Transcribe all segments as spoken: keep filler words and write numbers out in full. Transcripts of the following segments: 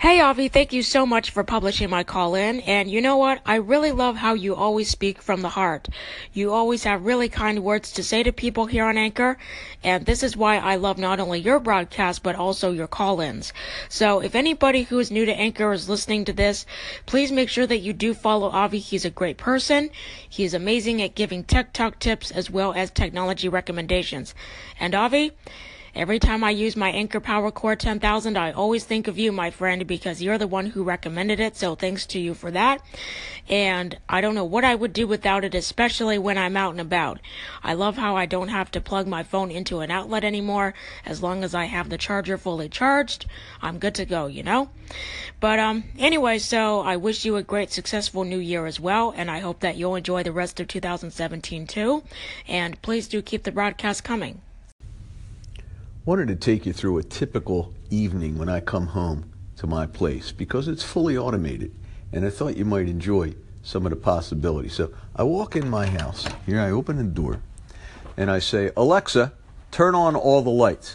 Hey Avi, thank you so much for publishing my call-in. And you know what? I really love how you always speak from the heart. You always have really kind words to say to people here on Anchor. And this is why I love not only your broadcast, but also your call-ins. So if anybody who is new to Anchor is listening to this, please make sure that you do follow Avi. He's a great person. He's amazing at giving tech talk tips as well as technology recommendations. And Avi, every time I use my Anchor Power Core ten thousand, I always think of you, my friend, because you're the one who recommended it, so thanks to you for that. And I don't know what I would do without it, especially when I'm out and about. I love how I don't have to plug my phone into an outlet anymore. As long as I have the charger fully charged, I'm good to go, you know? But um, anyway, so I wish you a great, successful new year as well, and I hope that you'll enjoy the rest of two thousand seventeen too. And please do keep the broadcast coming. Wanted to take you through a typical evening when I come home to my place because it's fully automated, and I thought you might enjoy some of the possibilities. So I walk in my house, here I open the door, and I say, Alexa, turn on all the lights.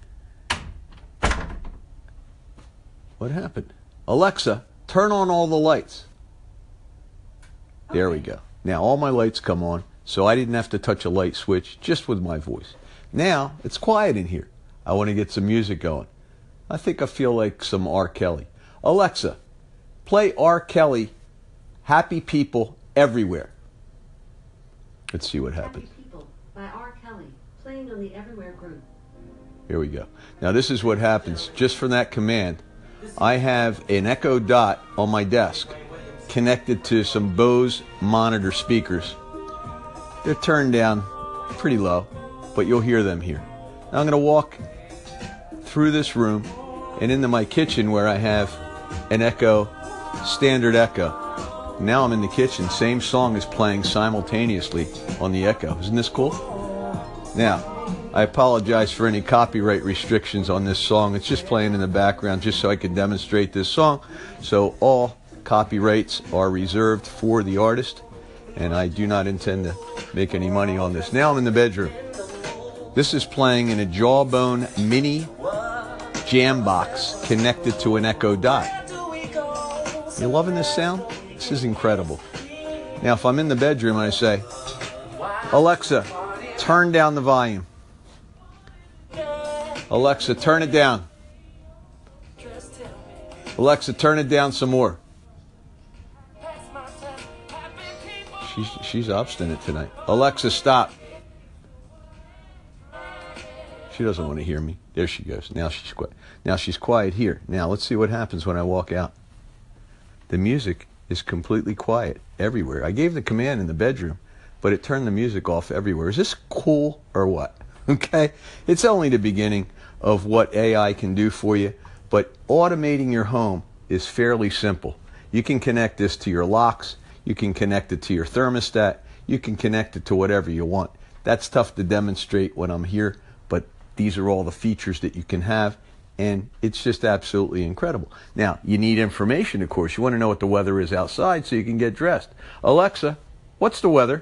What happened? Alexa, turn on all the lights. Okay. There we go. Now all my lights come on, so I didn't have to touch a light switch, just with my voice. Now it's quiet in here. I want to get some music going. I think I feel like some R. Kelly. Alexa, play R. Kelly, Happy People Everywhere. Let's see what happens. Happy People by R. Kelly, playing on the Everywhere group. Here we go. Now this is what happens. Just from that command, I have an Echo Dot on my desk connected to some Bose monitor speakers. They're turned down pretty low, but you'll hear them here. Now I'm going to walk through this room and into my kitchen where I have an Echo, standard Echo. Now I'm in the kitchen. Same song is playing simultaneously on the Echo. Isn't this cool? Now, I apologize for any copyright restrictions on this song. It's just playing in the background just so I can demonstrate this song. So all copyrights are reserved for the artist, and I do not intend to make any money on this. Now I'm in the bedroom. This is playing in a Jawbone mini jam box connected to an Echo Dot. You loving this sound? This is incredible. Now if I'm in the bedroom and I say, Alexa, turn down the volume. Alexa, turn it down. Alexa, turn it down some more. She's, she's obstinate tonight. Alexa, stop. She doesn't want to hear me. There she goes. Now she's quiet. Now she's quiet here. Now let's see what happens when I walk out. The music is completely quiet everywhere. I gave the command in the bedroom, but it turned the music off everywhere. Is this cool or what? Okay? It's only the beginning of what A I can do for you, but automating your home is fairly simple. You can connect this to your locks. You can connect it to your thermostat. You can connect it to whatever you want. That's tough to demonstrate when I'm here, but these are all the features that you can have, and it's just absolutely incredible. Now, you need information, of course. You want to know what the weather is outside so you can get dressed. Alexa, what's the weather?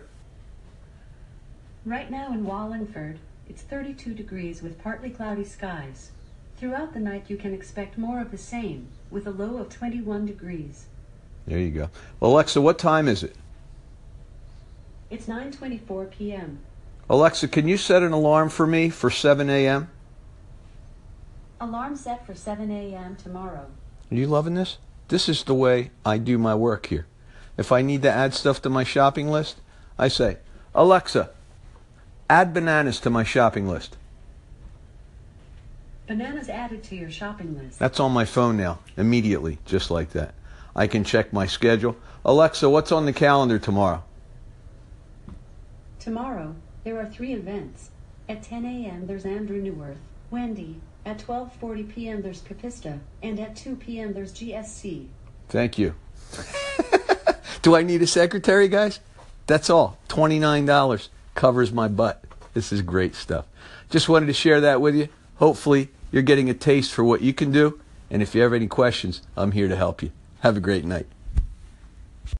Right now in Wallingford, it's thirty-two degrees with partly cloudy skies. Throughout the night, you can expect more of the same, with a low of twenty-one degrees. There you go. Well, Alexa, what time is it? It's nine twenty-four p m Alexa, can you set an alarm for me for seven a m? Alarm set for seven a m tomorrow. Are you loving this? This is the way I do my work here. If I need to add stuff to my shopping list, I say, Alexa, add bananas to my shopping list. Bananas added to your shopping list. That's on my phone now, immediately, just like that. I can check my schedule. Alexa, what's on the calendar tomorrow? Tomorrow, there are three events. At ten a m there's Andrew Newworth, Wendy. At twelve forty p m there's Capista. And at two p m there's G S C. Thank you. Do I need a secretary, guys? That's all. twenty-nine dollars covers my butt. This is great stuff. Just wanted to share that with you. Hopefully, you're getting a taste for what you can do. And if you have any questions, I'm here to help you. Have a great night.